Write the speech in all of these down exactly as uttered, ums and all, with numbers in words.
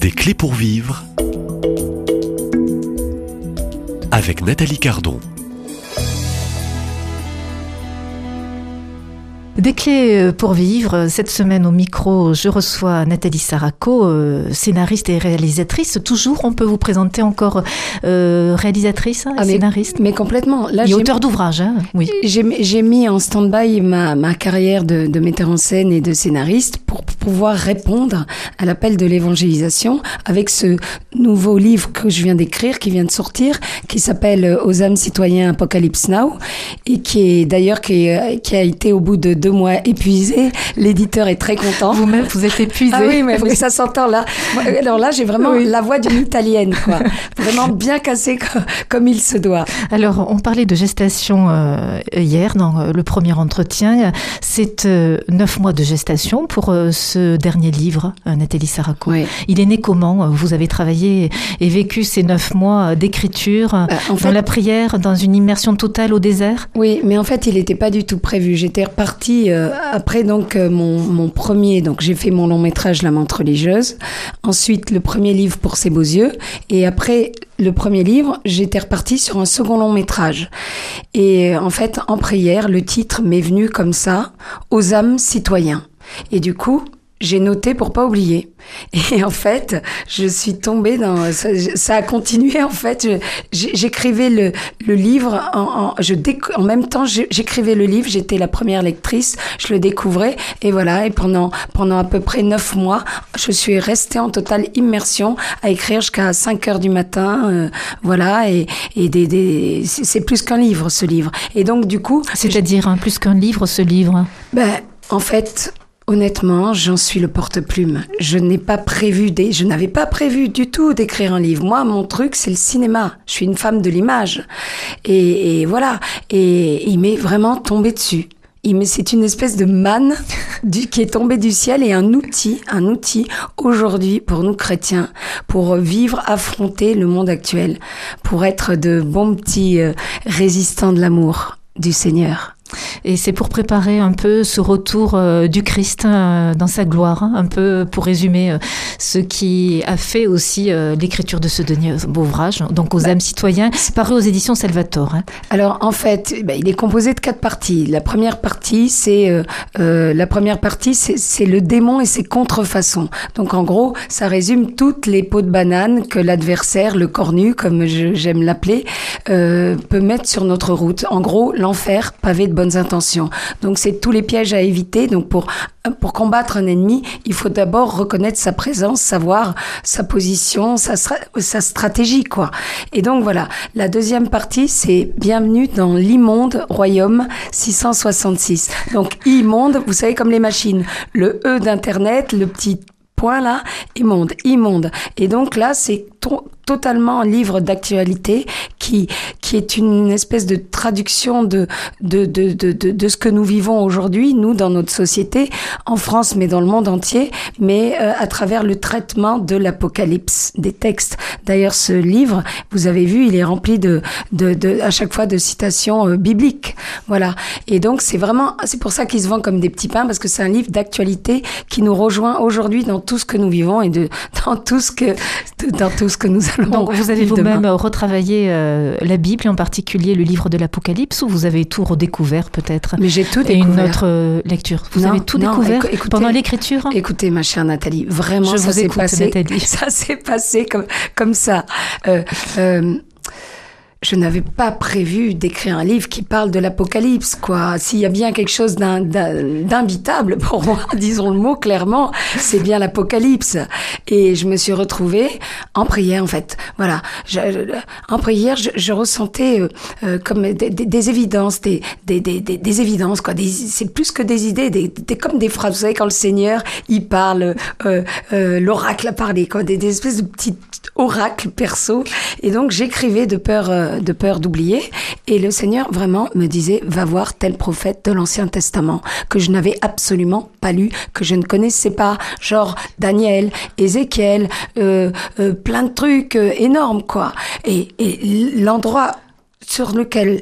Des clés pour vivre avec Nathalie Cardon. Des clés pour vivre. Cette semaine au micro, je reçois Nathalie Saraco, euh, scénariste et réalisatrice. Toujours, on peut vous présenter encore euh, réalisatrice, ah, scénariste. Mais, mais complètement. Là, et j'ai auteur d'ouvrage, hein, oui. J'ai, j'ai mis en stand-by ma, ma carrière de, de metteur en scène et de scénariste pour pouvoir répondre à l'appel de l'évangélisation avec ce nouveau livre que je viens d'écrire, qui vient de sortir, qui s'appelle Aux âmes citoyens Apocalypse Now, et qui est d'ailleurs qui, est, qui a été au bout de deux mois épuisé. L'éditeur est très content. Vous-même, vous êtes épuisé. Ah oui, mais oui. Ça s'entend là. Alors là, j'ai vraiment oui. la voix d'une Italienne, quoi. Vraiment bien cassée comme, comme il se doit. Alors, on parlait de gestation euh, hier dans le premier entretien. C'est euh, neuf mois de gestation pour euh, ce dernier livre, Nathalie Saraco. Oui. Il est né comment ? Vous avez travaillé et vécu ces neuf mois d'écriture euh, en fait, dans la prière, dans une immersion totale au désert ? Oui, mais en fait, il n'était pas du tout prévu. J'étais repartie Euh, après donc euh, mon, mon premier, donc j'ai fait mon long métrage La menthe religieuse, ensuite le premier livre Pour ses beaux yeux, et après le premier livre, j'étais repartie sur un second long métrage. Et en fait, en prière, le titre m'est venu comme ça, Aux âmes citoyens. Et du coup, j'ai noté pour pas oublier. Et en fait, je suis tombée dans... Ça, ça a continué, en fait. Je, j'écrivais le, le livre, en, en, je déc, en même temps, j'écrivais le livre. J'étais la première lectrice, je le découvrais. Et voilà, et pendant, pendant à peu près neuf mois, je suis restée en totale immersion à écrire jusqu'à cinq heures du matin. Euh, voilà, et, et des, des, c'est plus qu'un livre, ce livre. Et donc, du coup... C'est-à-dire, hein, plus qu'un livre, ce livre ? Ben, en fait... Honnêtement, j'en suis le porte-plume. Je n'ai pas prévu, des, je n'avais pas prévu du tout d'écrire un livre. Moi, mon truc, c'est le cinéma. Je suis une femme de l'image. Et, et voilà. Et il m'est vraiment tombé dessus. Il m'est, c'est une espèce de manne du, qui est tombée du ciel et un outil, un outil aujourd'hui pour nous chrétiens, pour vivre, affronter le monde actuel, pour être de bons petits euh, résistants de l'amour du Seigneur. Et c'est pour préparer un peu ce retour euh, du Christ euh, dans sa gloire, hein, un peu pour résumer euh, ce qui a fait aussi euh, l'écriture de ce dernier ouvrage, donc Aux bah, âmes citoyens, paru aux éditions Salvatore. Hein. Alors en fait, bah, il est composé de quatre parties. La première partie, c'est euh, euh, la première partie, c'est, c'est le démon et ses contrefaçons. Donc en gros, ça résume toutes les peaux de banane que l'adversaire, le cornu, comme je, j'aime l'appeler, euh, peut mettre sur notre route. En gros, l'enfer pavé de bonnes intentions. Donc c'est tous les pièges à éviter. Donc pour pour combattre un ennemi, il faut d'abord reconnaître sa présence, savoir sa position, sa sa stratégie, quoi. Et donc voilà, la deuxième partie, c'est bienvenue dans l'immonde royaume six cent soixante-six. Donc immonde, vous savez, comme les machines, le E d'internet, le petit point là, immonde, immonde. Et donc là, c'est to- totalement un livre d'actualité qui qui est une espèce de traduction de de de de de, de ce que nous vivons aujourd'hui, nous dans notre société, en France mais dans le monde entier, mais euh, à travers le traitement de l'Apocalypse, des textes. D'ailleurs, ce livre, vous avez vu, il est rempli de de de à chaque fois de citations euh, bibliques. Voilà. Et donc c'est vraiment, c'est pour ça qu'il se vend comme des petits pains, parce que c'est un livre d'actualité qui nous rejoint aujourd'hui dans tout ce que nous vivons et de dans tout ce que dans tout ce que nous allons. Donc vous avez vous-même demain. retravaillé euh, la Bible, et en particulier le livre de l'Apocalypse, ou vous avez tout redécouvert peut-être ? Mais j'ai tout et découvert. Et une autre euh, lecture. Vous non, avez tout non, découvert écoutez, pendant l'écriture ? Écoutez, ma chère Nathalie, vraiment, Je ça vous s'est écoute, passé. Nathalie. Ça s'est passé comme comme ça. Euh, euh, Je n'avais pas prévu d'écrire un livre qui parle de l'Apocalypse, quoi. S'il y a bien quelque chose d'in, d'in, d'invitable pour moi, disons le mot clairement, c'est bien l'Apocalypse. Et je me suis retrouvée en prière, en fait. Voilà. Je, en prière, je, je ressentais euh, euh, comme des, des, des évidences, des, des, des, des, des évidences, quoi. Des, c'est plus que des idées, des, des, comme des phrases. Vous savez, quand le Seigneur, il parle, euh, euh, l'oracle a parlé, quoi. Des, des espèces de petits oracles perso. Et donc, j'écrivais de peur... Euh, de peur d'oublier, et le Seigneur vraiment me disait, va voir tel prophète de l'Ancien Testament que je n'avais absolument pas lu, que je ne connaissais pas, genre Daniel, Ézéchiel, euh, euh, plein de trucs euh, énormes, quoi. Et, et l'endroit sur lequel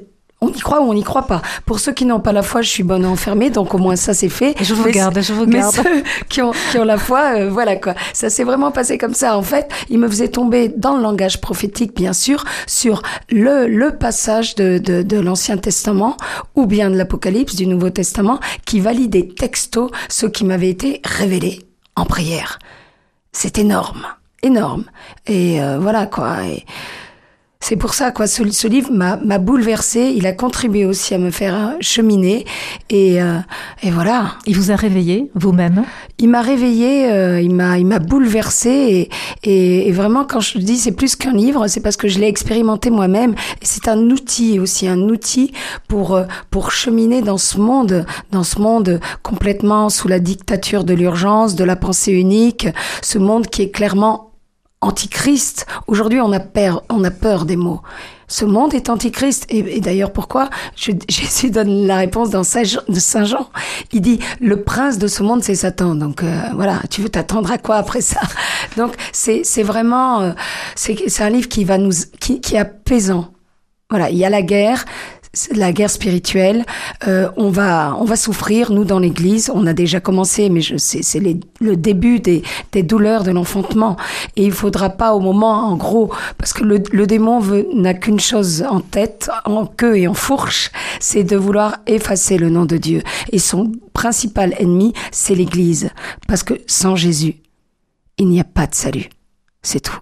On y croit ou on n'y croit pas. Pour ceux qui n'ont pas la foi, je suis bonne à enfermer, donc au moins ça c'est fait. Je vous mais garde, je vous mais garde. Ceux qui ont, qui ont la foi, euh, voilà quoi. Ça s'est vraiment passé comme ça. En fait, il me faisait tomber dans le langage prophétique, bien sûr, sur le, le passage de, de, de l'Ancien Testament ou bien de l'Apocalypse, du Nouveau Testament, qui validait texto ce qui m'avait été révélé en prière. C'est énorme, énorme. Et euh, voilà quoi. Et c'est pour ça, quoi, ce, ce livre m'a, m'a bouleversée. Il a contribué aussi à me faire cheminer. Et, euh, et voilà. Il vous a réveillé, vous-même? Il m'a réveillée, euh, il m'a, il m'a bouleversée. Et, et, et vraiment, quand je dis c'est plus qu'un livre, c'est parce que je l'ai expérimenté moi-même. Et c'est un outil aussi, un outil pour, pour cheminer dans ce monde, dans ce monde complètement sous la dictature de l'urgence, de la pensée unique. Ce monde qui est clairement Antichrist. Aujourd'hui, on a peur, on a peur des mots. Ce monde est antichrist. Et, et d'ailleurs, pourquoi je, Jésus donne la réponse dans Saint Jean. Il dit, le prince de ce monde, c'est Satan. Donc euh, voilà, tu veux t'attendre à quoi après ça? Donc c'est, c'est vraiment, euh, c'est, c'est un livre qui va nous, qui, qui est apaisant. Voilà, il y a la guerre. La guerre spirituelle, euh, on va on va souffrir, nous dans l'Église, on a déjà commencé, mais je sais c'est les, le début des des douleurs de l'enfantement, et il faudra pas au moment, en gros, parce que le, le démon veut n'a qu'une chose en tête, en queue et en fourche, c'est de vouloir effacer le nom de Dieu, et son principal ennemi, c'est l'Église, parce que sans Jésus, il n'y a pas de salut, c'est tout.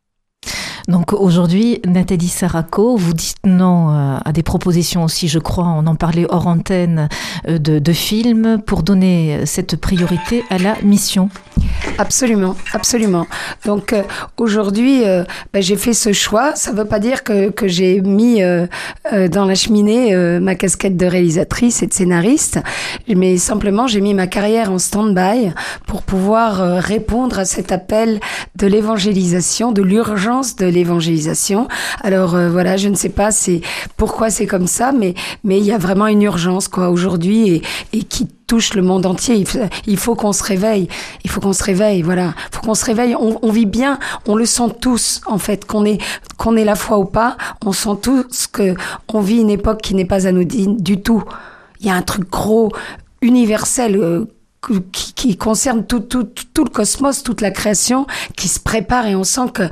Donc aujourd'hui, Nathalie Saraco, vous dites non à des propositions aussi, je crois, on en parlait hors antenne, de, de films pour donner cette priorité à la mission. Absolument, absolument. Donc euh, aujourd'hui, euh, ben, j'ai fait ce choix. Ça ne veut pas dire que, que j'ai mis euh, euh, dans la cheminée euh, ma casquette de réalisatrice et de scénariste, mais simplement j'ai mis ma carrière en stand-by pour pouvoir euh, répondre à cet appel de l'évangélisation, de l'urgence de l'évangélisation. Alors euh, voilà, je ne sais pas c'est pourquoi c'est comme ça, mais mais il y a vraiment une urgence quoi aujourd'hui et, et qui touche le monde entier. Il faut, il faut qu'on se réveille. Il faut qu'on se réveille. Voilà. Il faut qu'on se réveille. On, on vit bien. On le sent tous, en fait, qu'on est, qu'on ait la foi ou pas. On sent tous que on vit une époque qui n'est pas anodine du tout. Il y a un truc gros, universel, euh, qui, qui concerne tout, tout, tout le cosmos, toute la création, qui se prépare et on sent que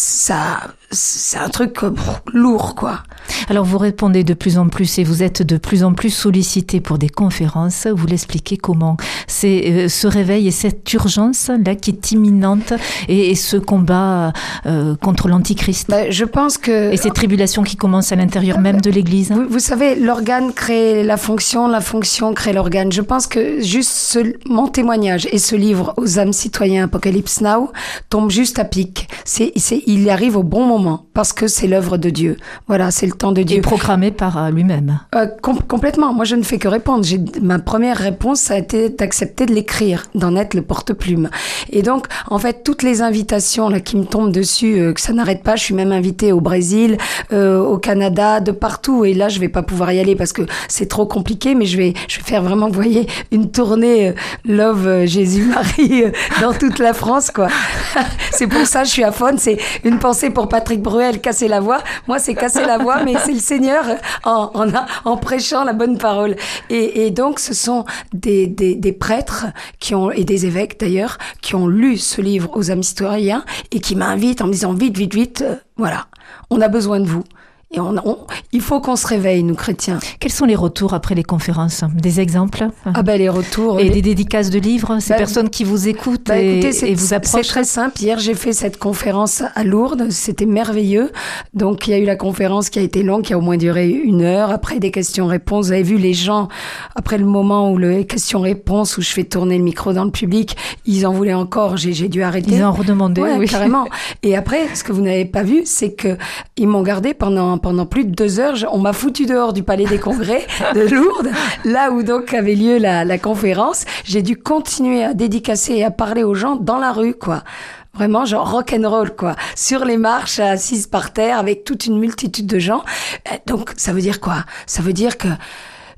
ça, c'est un truc euh, lourd, quoi. Alors vous répondez de plus en plus et vous êtes de plus en plus sollicité pour des conférences. Vous l'expliquez comment? C'est euh, ce réveil et cette urgence là qui est imminente et, et ce combat euh, contre l'antichrist. Bah, je pense que et ces tribulations qui commencent à l'intérieur même de l'Église. Vous, vous savez, l'organe crée la fonction, la fonction crée l'organe. Je pense que juste ce, mon témoignage et ce livre aux âmes citoyens Apocalypse Now tombe juste à pic. C'est, c'est, il arrive au bon moment parce que c'est l'œuvre de Dieu. Voilà, c'est le temps de Dieu. Et programmé par lui-même. Euh, com- complètement. Moi, je ne fais que répondre. J'ai, ma première réponse, ça a été d'accepter de l'écrire, d'en être le porte-plume. Et donc, en fait, toutes les invitations là qui me tombent dessus, euh, que ça n'arrête pas. Je suis même invitée au Brésil, euh, au Canada, de partout. Et là, je vais pas pouvoir y aller parce que c'est trop compliqué. Mais je vais, je vais faire vraiment, vous voyez, une tournée euh, Love euh, Jésus-Marie euh, dans toute la France, quoi. C'est pour ça, je suis à fond. C'est une pensée pour Patrick Bruel, casser la voix. Moi, c'est casser la voix, mais c'est le Seigneur en, en, en prêchant la bonne parole. Et, et donc, ce sont des, des, des prêtres qui ont, et des évêques d'ailleurs, qui ont lu ce livre aux âmes citoyens et qui m'invitent en me disant vite, vite, vite, euh, voilà, on a besoin de vous. Et on, on, il faut qu'on se réveille, nous chrétiens. Quels sont les retours après les conférences? Des exemples? Ah ben les retours. Et les... des dédicaces de livres? Ces bah, personnes qui vous écoutent bah, et, écoutez, et vous approchent? C'est très simple. Hier, j'ai fait cette conférence à Lourdes. C'était merveilleux. Donc, il y a eu la conférence qui a été longue, qui a au moins duré une heure. Après, des questions-réponses. Vous avez vu les gens, après le moment où les questions-réponses, où je fais tourner le micro dans le public, ils en voulaient encore. J'ai, j'ai dû arrêter. Ils en redemandaient, ouais, oui. Carrément. Et après, ce que vous n'avez pas vu, c'est que ils m'ont gardé pendant pendant plus de deux heures. On m'a foutu dehors du Palais des Congrès de Lourdes, là où donc avait lieu la, la conférence. J'ai dû continuer à dédicacer et à parler aux gens dans la rue, quoi. Vraiment, genre rock'n'roll, quoi. Sur les marches, assise par terre, avec toute une multitude de gens. Donc, ça veut dire quoi? Ça veut dire que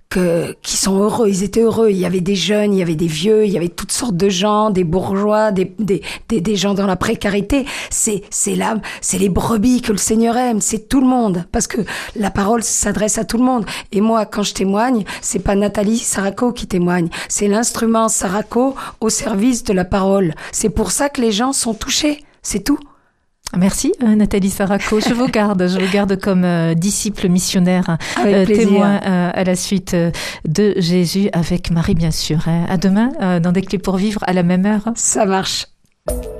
que, qui sont heureux. Ils étaient heureux. Il y avait des jeunes, il y avait des vieux, il y avait toutes sortes de gens, des bourgeois, des, des, des, des gens dans la précarité. C'est, c'est là, c'est les brebis que le Seigneur aime. C'est tout le monde. Parce que la parole s'adresse à tout le monde. Et moi, quand je témoigne, c'est pas Nathalie Saraco qui témoigne. C'est l'instrument Saraco au service de la parole. C'est pour ça que les gens sont touchés. C'est tout. Merci Nathalie Saraco, je vous garde, je vous garde comme euh, disciple missionnaire, euh, témoin euh, à la suite euh, de Jésus avec Marie bien sûr. Hein. À demain euh, dans Des Clés pour vivre à la même heure. Ça marche.